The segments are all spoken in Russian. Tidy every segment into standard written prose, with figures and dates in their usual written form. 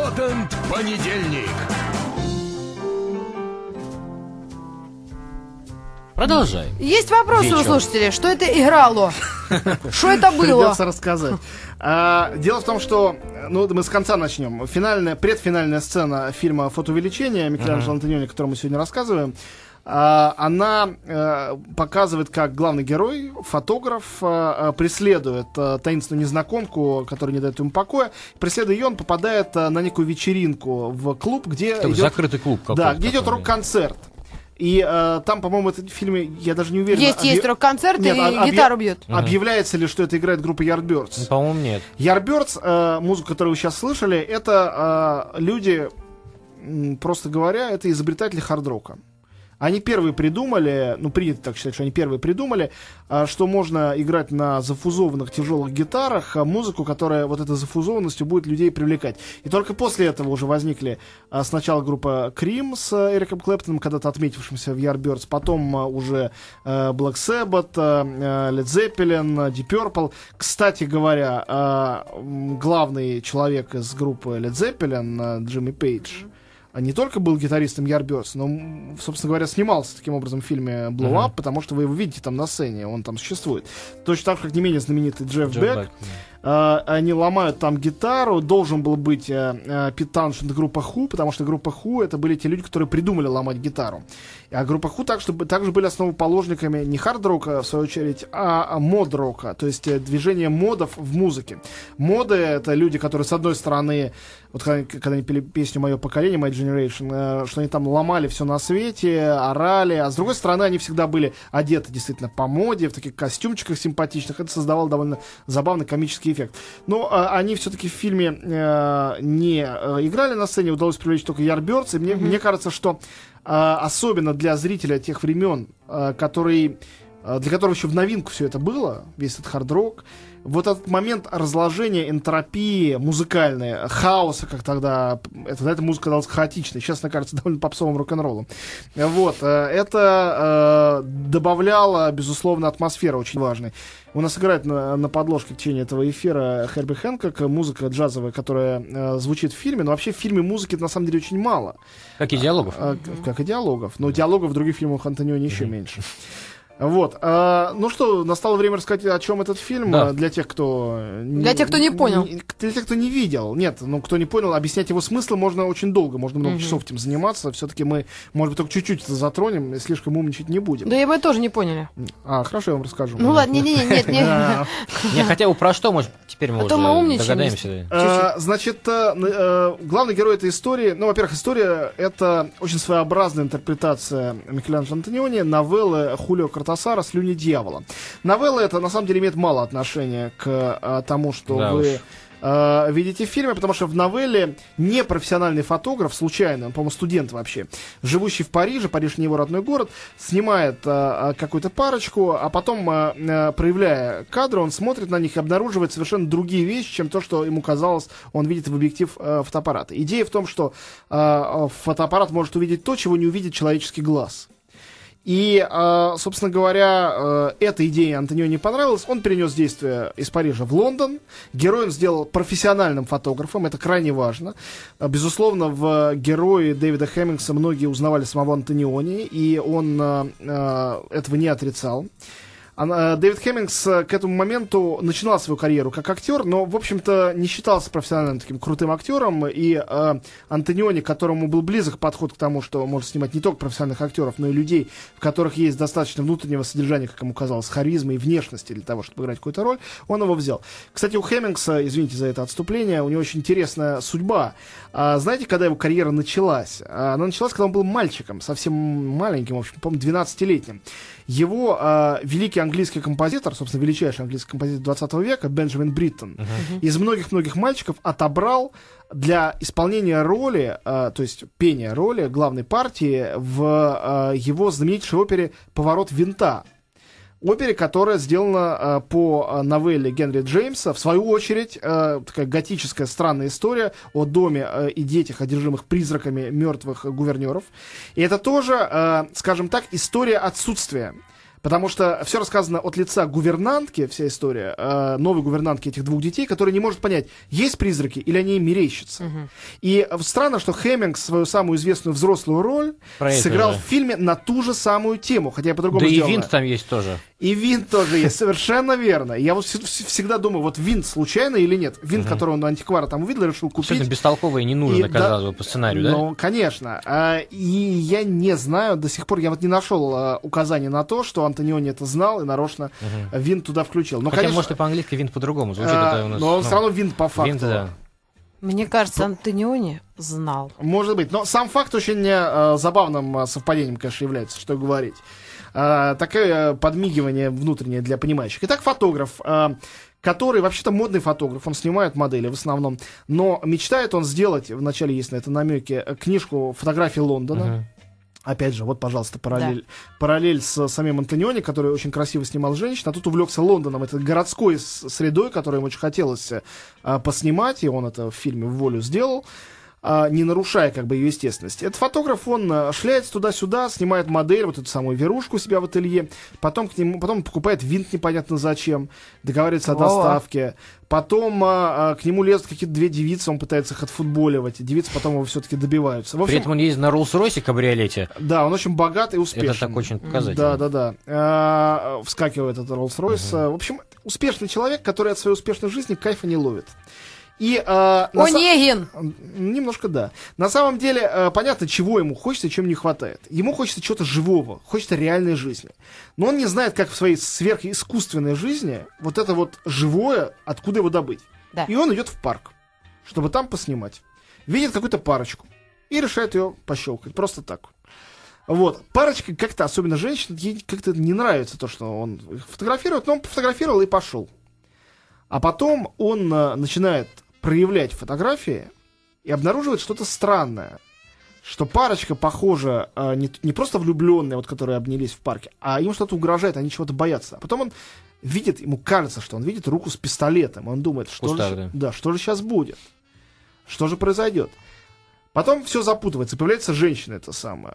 Патент понедельник. Продолжай. Есть вопросы у слушателей. Что это играло? Что это было? Придется рассказать. Дело в том, что мы с конца начнем. Предфинальная сцена фильма «Фотоувеличение» Микеланджело Антониони, о котором мы сегодня рассказываем, она показывает, как главный герой, фотограф, преследует таинственную незнакомку, которая не дает ему покоя. Преследуя ее, он попадает на некую вечеринку в клуб, где идет... Закрытый клуб какой-то. Да, где идет рок-концерт. И там, по-моему, в этом фильме, я даже не уверен... Есть рок-концерт и гитару бьют. Объявляется ли, что это играет группа Yardbirds? По-моему, нет. Yardbirds, музыку, которую вы сейчас слышали, это люди, просто говоря, это изобретатели хард-рока. Они первые придумали, принято так считать, что они первые придумали, что можно играть на зафузованных тяжелых гитарах музыку, которая вот этой зафузованностью будет людей привлекать. И только после этого уже возникли сначала группа Cream с Эриком Клэптоном, когда-то отметившимся в Yardbirds, потом уже Black Sabbath, Led Zeppelin, Deep Purple. Кстати говоря, главный человек из группы Led Zeppelin, Джимми Пейдж, не только был гитаристом Yardbirds, но, собственно говоря, снимался таким образом в фильме Blow Up, потому что вы его видите там на сцене, он там существует. Точно так же, как не менее знаменитый Джефф Бек. Они ломают там гитару. Должен был быть Пит Тауншенд и группа Who, потому что группа Who — это были те люди, которые придумали ломать гитару. А группа Who также были основоположниками не хард-рока, в свою очередь, а мод-рока, то есть движение модов в музыке. Моды — это люди, которые, с одной стороны, вот когда они пели песню «Мое поколение», «My Generation», что они там ломали все на свете, орали, а с другой стороны, они всегда были одеты действительно по моде, в таких костюмчиках симпатичных. Это создавало довольно забавный комический эффект. Но они все-таки в фильме не играли на сцене, удалось привлечь только Yardbirds, и мне кажется, что особенно для зрителя тех времен, для которого еще в новинку все это было, весь этот хард-рок, вот этот момент разложения, энтропии музыкальной, хаоса, как тогда эта музыка казалась хаотичной, сейчас она кажется довольно попсовым рок-н-роллом. Вот, это добавляло, безусловно, атмосферу очень важной. У нас играет на подложке в течение этого эфира Херби Хэнкок, музыка джазовая, которая звучит в фильме, но вообще в фильме музыки на самом деле очень мало. Как и диалогов. Как и диалогов, но диалогов в других фильмах Антониони еще меньше. Вот. Ну что, настало время рассказать, о чем этот фильм, да. Для тех, кто не понял. Для тех, кто не видел. Нет, кто не понял, объяснять его смысл можно очень долго, можно много часов этим заниматься. Все-таки мы, может быть, только чуть-чуть это затронем, слишком умничать не будем. Да и вы тоже не поняли. Хорошо, я вам расскажу. Ну ладно, нет. Не, хотя бы про что, может, теперь мы уже догадаемся. Значит, главный герой этой истории, во-первых, история — это очень своеобразная интерпретация Микеланджело Антониони новеллы Хулио Кортасара «Слюни дьявола». Новелла эта, на самом деле, имеет мало отношения к тому, что вы видите в фильме, потому что в новелле непрофессиональный фотограф, случайно, он, по-моему, студент вообще, живущий в Париже, Париж не его родной город, снимает какую-то парочку, а потом, проявляя кадры, он смотрит на них и обнаруживает совершенно другие вещи, чем то, что ему казалось, он видит в объектив фотоаппарата. Идея в том, что фотоаппарат может увидеть то, чего не увидит человеческий глаз. И, собственно говоря, эта идея Антониони понравилась. Он перенес действие из Парижа в Лондон. Герой он сделал профессиональным фотографом. Это крайне важно. Безусловно, в герое Дэвида Хеммингса многие узнавали самого Антониони, и он этого не отрицал. Дэвид Хеммингс к этому моменту начинал свою карьеру как актер, но, в общем-то, не считался профессиональным таким крутым актером. И Антониони, которому был близок подход к тому, что может снимать не только профессиональных актеров, но и людей, в которых есть достаточно внутреннего содержания, как ему казалось, харизмы и внешности для того, чтобы играть какую-то роль, он его взял. Кстати, у Хеммингса, извините за это отступление, у него очень интересная судьба. Знаете, когда его карьера началась? Она началась, когда он был мальчиком, совсем маленьким, в общем, по-моему, 12-летним. Его великий английский композитор, собственно, величайший английский композитор 20 века, Бенджамин Бриттон, из многих-многих мальчиков отобрал для исполнения роли, то есть пения роли главной партии в его знаменитейшей опере «Поворот винта». Опере, которая сделана по новелле Генри Джеймса. В свою очередь, такая готическая странная история о доме и детях, одержимых призраками мертвых гувернеров. И это тоже, скажем так, история отсутствия. Потому что все рассказано от лица гувернантки, вся история, новой гувернантки этих двух детей, которая не может понять, есть призраки или они им мерещатся. И странно, что Хэмминг свою самую известную взрослую роль сыграл в фильме на ту же самую тему, хотя я по-другому сделал. Да и Винт там есть тоже. И Винт тоже есть, совершенно верно. Я вот всегда думаю, вот Винт случайно или нет? Винт, который он у антиквара там увидел, решил купить. Абсолютно бестолковый и не нужно, казалось бы, по сценарию, да? Ну, конечно. И я не знаю, до сих пор я вот не нашел указания на то, что Антониони это знал и нарочно Винт туда включил. Но, хотя, конечно, может, и по-английски Винт по-другому звучит. Это у нас, но все равно Винт по факту. Винт, да. Мне кажется, Антониони знал. Может быть. Но сам факт очень забавным совпадением, конечно, является, что говорить. Такое подмигивание внутреннее для понимающих. Итак, фотограф, который вообще-то модный фотограф, он снимает модели в основном, но мечтает он сделать, вначале есть на это намеки, книжку фотографий Лондона. Опять же, вот, пожалуйста, параллель с самим Антониони, который очень красиво снимал женщин, а тут увлекся Лондоном, это городской средой, которую ему очень хотелось поснимать, и он это в фильме «В волю» сделал, не нарушая как бы ее естественности. Этот фотограф, он шляется туда-сюда, снимает модель, вот эту самую Верушку у себя в ателье, потом покупает Винт непонятно зачем, договаривается о доставке, потом к нему лезут какие-то две девицы, он пытается их отфутболивать, девицы потом его все-таки добиваются. В общем, при этом он ездит на Роллс-Ройсе кабриолете. Да, он очень богат и успешный. Это так очень показательно. Да. Вскакивает этот Роллс-Ройс. В общем, успешный человек, который от своей успешной жизни кайфа не ловит. И, Онегин! Немножко да. На самом деле, понятно, чего ему хочется, чем не хватает. Ему хочется чего-то живого, хочется реальной жизни. Но он не знает, как в своей сверхискусственной жизни вот это вот живое, откуда его добыть. Да. И он идет в парк, чтобы там поснимать. Видит какую-то парочку и решает ее пощелкать. Просто так. Вот. Парочка как-то, особенно женщина, ей как-то не нравится то, что он их фотографирует, но он пофотографировал и пошел. А потом он начинает проявлять фотографии и обнаруживает что-то странное. Что парочка, похожа, не просто влюбленные, вот, которые обнялись в парке, а им что-то угрожает, они чего-то боятся. А потом он видит, ему кажется, что он видит руку с пистолетом. Он думает, что же сейчас будет? Что же произойдет? Потом все запутывается, появляется женщина эта самая,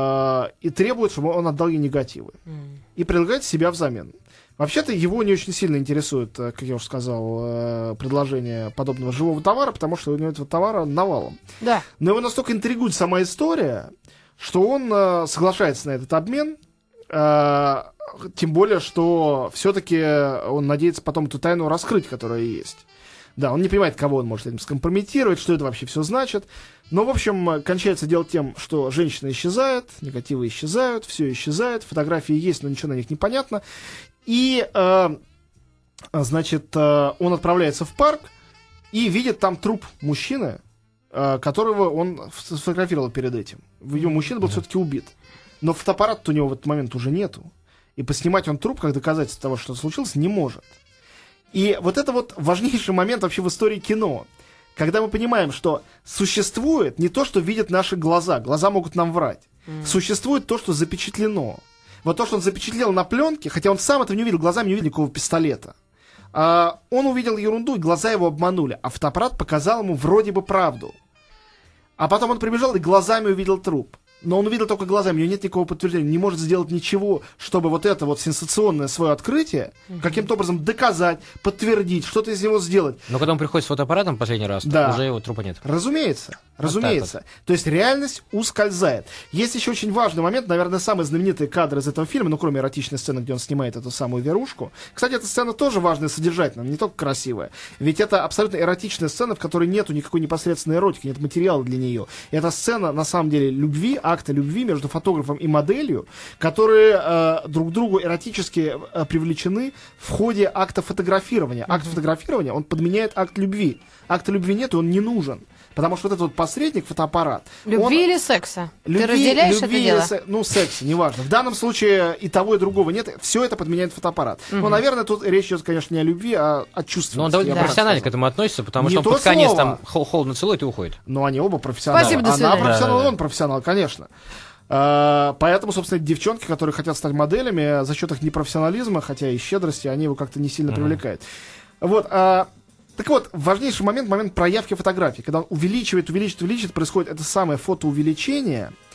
и требует, чтобы он отдал ей негативы. И предлагает себя взамен. Вообще-то его не очень сильно интересует, как я уже сказал, предложение подобного живого товара, потому что у него этого товара навалом. Да. Но его настолько интригует сама история, что он соглашается на этот обмен, тем более, что все-таки он надеется потом эту тайну раскрыть, которая есть. Да, он не понимает, кого он может этим скомпрометировать, что это вообще все значит. Но, в общем, кончается дело тем, что женщина исчезает, негативы исчезают, все исчезает, фотографии есть, но ничего на них не понятно. И, значит, он отправляется в парк и видит там труп мужчины, которого он сфотографировал перед этим. Его мужчина был все-таки убит. Но фотоаппарата у него в этот момент уже нету. И поснимать он труп как доказательство того, что случилось, не может. И вот это вот важнейший момент вообще в истории кино. Когда мы понимаем, что существует не то, что видят наши глаза. Глаза могут нам врать. Существует то, что запечатлено. Вот то, что он запечатлел на пленке, хотя он сам этого не увидел, глазами не увидел никакого пистолета. Он увидел ерунду, и глаза его обманули. А фотоаппарат показал ему вроде бы правду. А потом он прибежал и глазами увидел труп. Но он увидел только глазами, у него нет никакого подтверждения, не может сделать ничего, чтобы вот это вот сенсационное свое открытие каким-то образом доказать, подтвердить, что-то из него сделать. Но когда он приходит с фотоаппаратом в последний раз, да, уже его трупа нет. Разумеется. Разумеется. Вот. То есть реальность ускользает. Есть еще очень важный момент, наверное, самый знаменитый кадр из этого фильма, ну, кроме эротичной сцены, где он снимает эту самую Верушку. Кстати, эта сцена тоже важная содержательно, не только красивая. Ведь это абсолютно эротичная сцена, в которой нету никакой непосредственной эротики, нет материала для нее. И это сцена, на самом деле, любви, акта любви между фотографом и моделью, которые друг к другу эротически привлечены в ходе акта фотографирования. Акт фотографирования, он подменяет акт любви. Акта любви нет, и он не нужен. Потому что вот этот вот посредник, фотоаппарат... Любви или секса? Ты разделяешь это дело? Ну, секса, неважно. В данном случае и того, и другого нет. Все это подменяет фотоаппарат. Ну, наверное, тут речь идет, конечно, не о любви, а о чувственности. Но он довольно профессионально к этому относится, потому что он под конец там холодно целует и уходит. Ну, они оба профессионалы. Спасибо, до свидания. Она профессионал, он профессионал, конечно. Поэтому, собственно, девчонки, которые хотят стать моделями, за счет их непрофессионализма, хотя и щедрости, они его как-то не сильно привлекают. Вот, так вот, важнейший момент проявки фотографии. Когда он увеличивает, происходит это самое фотоувеличение,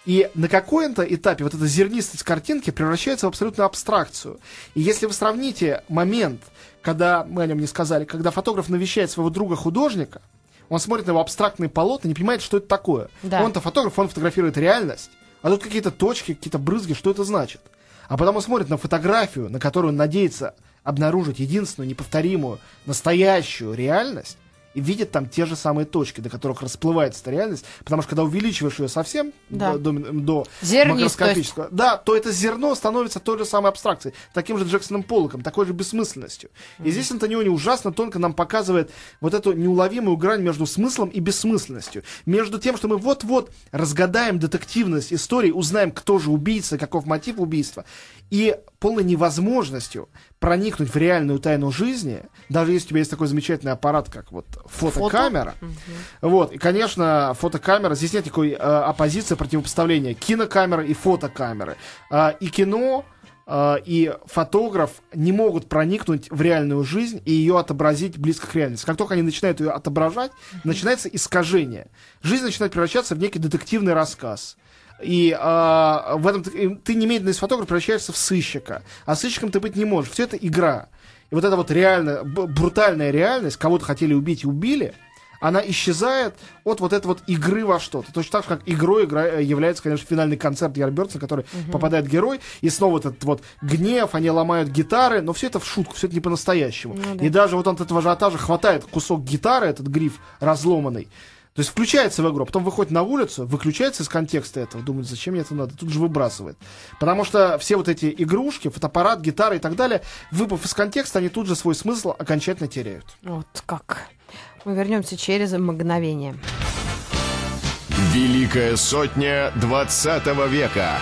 И на каком-то этапе вот эта зернистость картинки превращается в абсолютную абстракцию. И если вы сравните момент, когда, мы о нем не сказали, когда фотограф навещает своего друга-художника, он смотрит на его абстрактные полотна, не понимает, что это такое. Да. Он-то фотограф, он фотографирует реальность, а тут какие-то точки, какие-то брызги, что это значит? А потом он смотрит на фотографию, на которую он надеется обнаружить единственную, неповторимую, настоящую реальность, и видит там те же самые точки, до которых расплывается эта реальность, потому что когда увеличиваешь ее совсем до макроскопического, да, то это зерно становится той же самой абстракцией, таким же Джексоном Поллоком, такой же бессмысленностью. И здесь Антониони ужасно тонко нам показывает вот эту неуловимую грань между смыслом и бессмысленностью, между тем, что мы вот-вот разгадаем детективность истории, узнаем, кто же убийца, каков мотив убийства, и полной невозможностью проникнуть в реальную тайну жизни, даже если у тебя есть такой замечательный аппарат, как вот фотокамера. Вот. И, конечно, фотокамера, здесь нет никакой оппозиции, противопоставления кинокамеры и фотокамеры. И кино, и фотограф не могут проникнуть в реальную жизнь и ее отобразить близко к реальности. Как только они начинают ее отображать, начинается искажение. Жизнь начинает превращаться в некий детективный рассказ. И в этом ты немедленно из фотографа превращаешься в сыщика. А сыщиком ты быть не можешь. Все это игра. И вот эта вот реально брутальная реальность, кого-то хотели убить и убили, она исчезает от вот этой вот игры во что-то. Точно так же, как игрой является, конечно, финальный концерт Ярбертса, который попадает герой, и снова этот вот гнев, они ломают гитары, но все это в шутку, все это не по-настоящему. Да. И даже вот он от этого ажиотажа хватает кусок гитары, этот гриф разломанный, то есть включается в игру, потом выходит на улицу, выключается из контекста этого, думает, зачем мне это надо, тут же выбрасывает. Потому что все вот эти игрушки, фотоаппарат, гитара и так далее, выпав из контекста, они тут же свой смысл окончательно теряют. Вот как. Мы вернемся через мгновение. Великая сотня 20 века.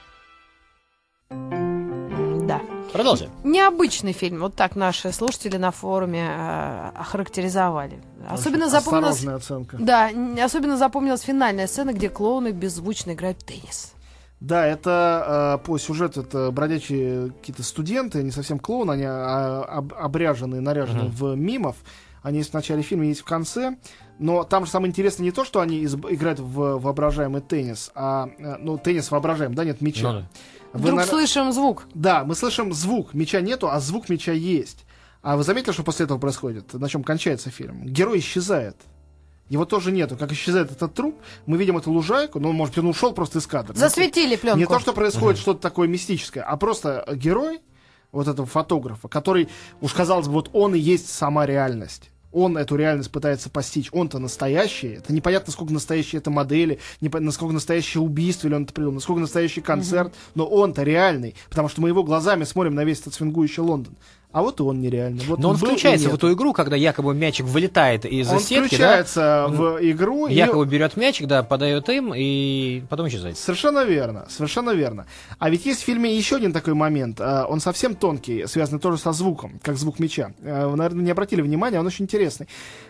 Продолжим. Необычный фильм. Вот так наши слушатели на форуме охарактеризовали. Особенно запомнилась... Осторожная оценка. Да, особенно запомнилась финальная сцена, где клоуны беззвучно играют в теннис. Да, это по сюжету это бродячие какие-то студенты, не совсем клоуны, они обряжены, наряжены в мимов. Они есть в начале фильма, есть в конце. Но там же самое интересное не то, что они играют в воображаемый теннис, а теннис воображаем, да, нет мяча. Вдруг слышим звук. Да, мы слышим звук. Мяча нету, а звук мяча есть. А вы заметили, что после этого происходит? На чем кончается фильм? Герой исчезает. Его тоже нету. Как исчезает этот труп, мы видим эту лужайку, но, может быть, он ушел просто из кадра. Засветили пленку. Не то, что происходит что-то такое мистическое, а просто герой вот этого фотографа, который, уж казалось бы, вот он и есть сама реальность. Он эту реальность пытается постичь. Он-то настоящий. Это непонятно, насколько настоящие это модели, насколько настоящее убийство, или он это придумал, насколько настоящий концерт. Но он-то реальный, потому что мы его глазами смотрим на весь этот свингующий Лондон. А вот и он нереальный. Вот но он включается в эту игру, когда якобы мячик вылетает из-за сетки. Он включается в игру. Якобы берет мячик, да, подает им и потом исчезает. Совершенно верно, совершенно верно. А ведь есть в фильме еще один такой момент. Он совсем тонкий, связанный тоже со звуком, как звук мяча. Вы, наверное, не обратили внимания, он очень интересный.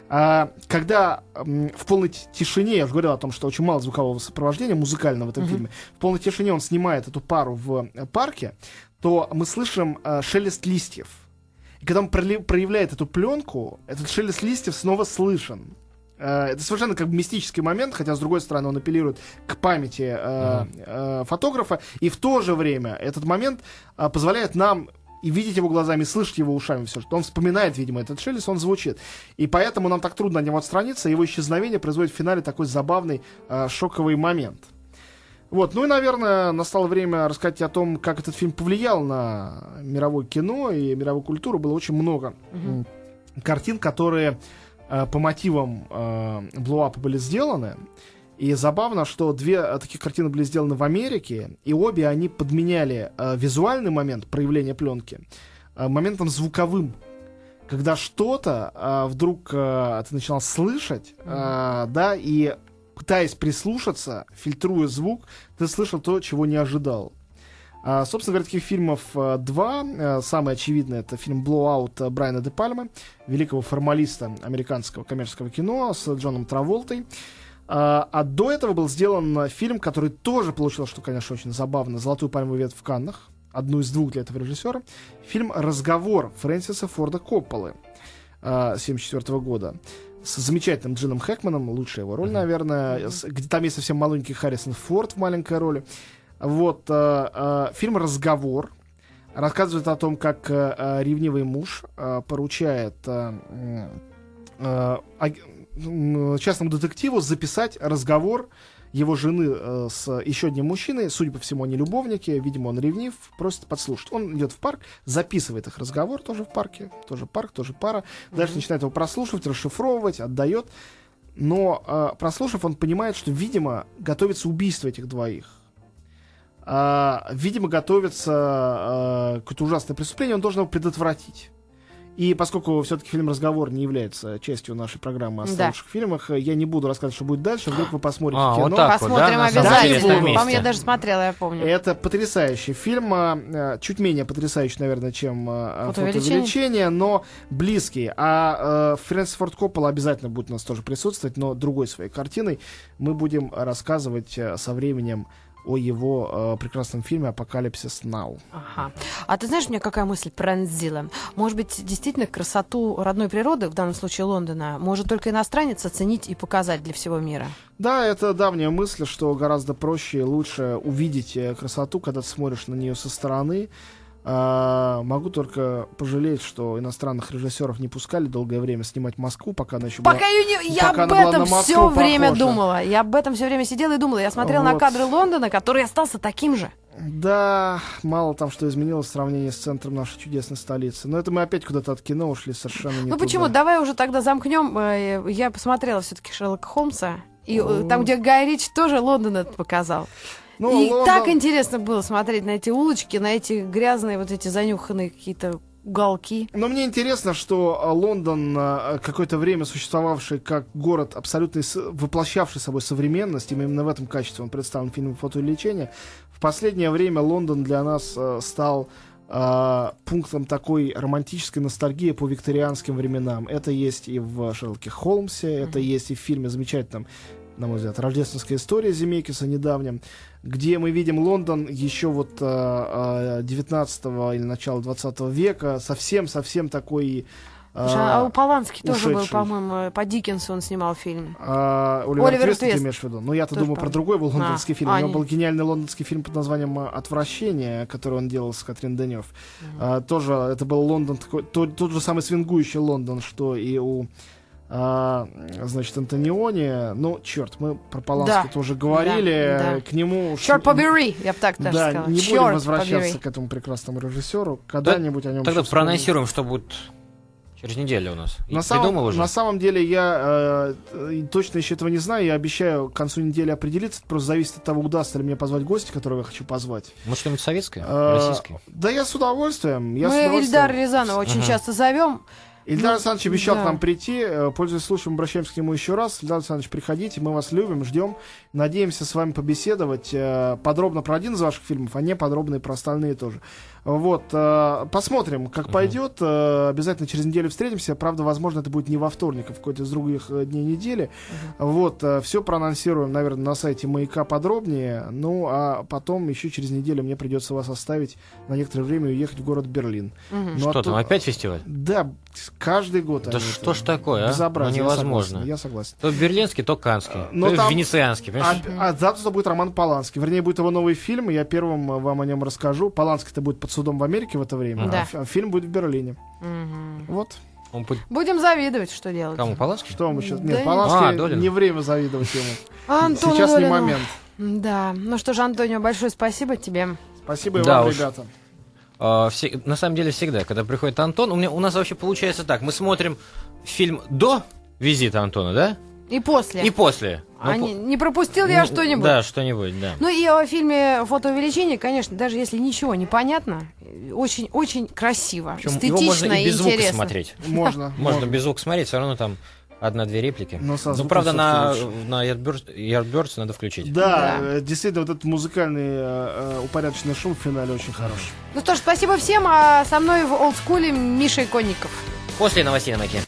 Когда в полной тишине, я уже говорил о том, что очень мало звукового сопровождения музыкального в этом фильме, в полной тишине он снимает эту пару в парке, то мы слышим шелест листьев. И когда он проявляет эту пленку, этот шелест листьев снова слышен. Это совершенно как бы мистический момент, хотя, с другой стороны, он апеллирует к памяти фотографа. И в то же время этот момент позволяет нам и видеть его глазами, и слышать его ушами. Все, что он вспоминает, видимо, этот шелест, он звучит. И поэтому нам так трудно от него отстраниться. Его исчезновение производит в финале такой забавный шоковый момент. Вот, ну и, наверное, настало время рассказать о том, как этот фильм повлиял на мировое кино и мировую культуру. Было очень много картин, которые по мотивам блоуапа были сделаны. И забавно, что две таких картины были сделаны в Америке, и обе они подменяли визуальный момент проявления пленки моментом звуковым. Когда что-то вдруг ты начинал слышать, да, и пытаясь прислушаться, фильтруя звук, ты слышал то, чего не ожидал. Собственно говоря, таких фильмов два. Самый очевидный — это фильм «Blowout» Брайана де Пальмы, великого формалиста американского коммерческого кино с Джоном Траволтой. А до этого был сделан фильм, который тоже получил, что, конечно, очень забавно, «Золотую пальмовую ветвь» в Каннах, одну из двух для этого режиссера. Фильм «Разговор» Фрэнсиса Форда Копполы 1974 года. с замечательным Джином Хэкманом, лучшая его роль, наверное. Где там есть совсем маленький Харрисон Форд в маленькой роли. Вот, фильм «Разговор» рассказывает о том, как ревнивый муж поручает частному детективу записать разговор его жены с еще одним мужчиной. Судя по всему, они любовники, видимо, он ревнив, просит подслушать. Он идет в парк, записывает их разговор, тоже в парке, тоже парк, тоже пара. Дальше начинает его прослушивать, расшифровывать, отдает. Но прослушав, он понимает, что, видимо, готовится убийство этих двоих. Видимо, готовится какое-то ужасное преступление, он должен его предотвратить. И поскольку все-таки фильм «Разговор» не является частью нашей программы о лучших фильмах, я не буду рассказывать, что будет дальше. Вдруг вы посмотрите кино. Вот так посмотрим вот, да? обязательно. По-моему, я даже смотрела, я помню. Это потрясающий фильм. Чуть менее потрясающий, наверное, чем «Фотоувеличение», но близкий. Фрэнсис Форд Коппола обязательно будет у нас тоже присутствовать, но другой своей картиной. Мы будем рассказывать со временем о его прекрасном фильме «Апокалипсис Нау». Ага. А ты знаешь, меня какая мысль пронзила? Может быть, действительно, красоту родной природы, в данном случае Лондона, может только иностранец оценить и показать для всего мира? Да, это давняя мысль, что гораздо проще и лучше увидеть красоту, когда ты смотришь на нее со стороны. Могу только пожалеть, что иностранных режиссеров не пускали долгое время снимать Москву, пока она еще была. Я об этом все время думала. Я об этом все время сидела и думала. Я смотрела на кадры Лондона, который остался таким же. Да, мало там что изменилось в сравнении с центром нашей чудесной столицы. Но это мы опять куда-то от кино ушли совершенно не туда. Ну почему? Давай уже тогда замкнем. Я посмотрела все-таки Шерлока Холмса. И там, где Гай Ричи тоже Лондон это показал. И так интересно было смотреть на эти улочки, на эти грязные, вот эти занюханные какие-то уголки. Но мне интересно, что Лондон, какое-то время существовавший как город, абсолютно воплощавший собой современность, именно в этом качестве он представлен в фильме «Фотоувеличение», в последнее время Лондон для нас стал пунктом такой романтической ностальгии по викторианским временам. Это есть и в «Шерлоке Холмсе», это есть и в фильме замечательном, на мой взгляд, «Рождественская история» Земекиса недавнем, где мы видим Лондон еще вот 19 или начала 20 века, совсем такой... у Полански тоже был, по-моему, по Диккенсу он снимал фильм. Оливер Твист, ты имеешь в виду? Ну, я-то думаю про другой был лондонский фильм. У него был гениальный лондонский фильм под названием «Отвращение», который он делал с Катрин Денев. Тоже это был Лондон, тот же самый свингующий Лондон, что и у... значит, Антониони, ну, черт, мы про Полански тоже говорили, к нему... Черт побери, я бы так даже сказала. Не будем возвращаться к этому прекрасному режиссеру, когда-нибудь о нем... Тогда проанонсируем, что будет через неделю у нас. На самом деле я точно еще этого не знаю, я обещаю к концу недели определиться, это просто зависит от того, удастся ли мне позвать гостя, которого я хочу позвать. Может, что-нибудь советское, российское? Да я с удовольствием. Мы Ильдара Рязанова очень часто зовем. Ильдар Александрович обещал к нам прийти. Пользуясь случаем, обращаемся к нему еще раз. Ильдар Александрович, приходите, мы вас любим, ждем. Надеемся с вами побеседовать подробно про один из ваших фильмов, а не подробно и про остальные тоже. Вот, посмотрим, как пойдет. Обязательно через неделю встретимся. Правда, возможно, это будет не во вторник, а в какой-то из других дней недели. Вот, все проанонсируем, наверное, на сайте «Маяка» подробнее. Ну, а потом еще через неделю мне придется вас оставить на некоторое время и уехать в город Берлин. Что там, опять фестиваль? Да, каждый год. Да что ж такое, а? Безобразие, ну, невозможно. Я согласен. То берлинский, то канский, то там... венецианский. Завтра будет Роман Поланский. Вернее, будет его новый фильм, и я первым вам о нем расскажу. Поланский-то будет под судом в Америке в это время, а фильм будет в Берлине. Вот. Будем завидовать, что делать. Кому, Полански? Что мы сейчас... Нет, Полански не время завидовать ему. Сейчас не момент. Да. Ну что же, Антонио, большое спасибо тебе. Спасибо и вам, ребята. На самом деле всегда, когда приходит Антон, у нас вообще получается так. Мы смотрим фильм до визита Антона, да? И после. И после. Не пропустил я что-нибудь? Да, что-нибудь, да. Ну и о фильме «Фотоувеличение», конечно, даже если ничего не понятно, очень красиво, причем эстетично его можно и без звука интересно. Смотреть. Можно без звука смотреть, все равно там одна-две реплики. Ну, правда, на Yardbirds надо включить. Да, действительно, вот этот музыкальный упорядоченный шум в финале очень хороший. Ну что ж, спасибо всем, а со мной в олдскуле Миша Иконников. После новостей на Маяке.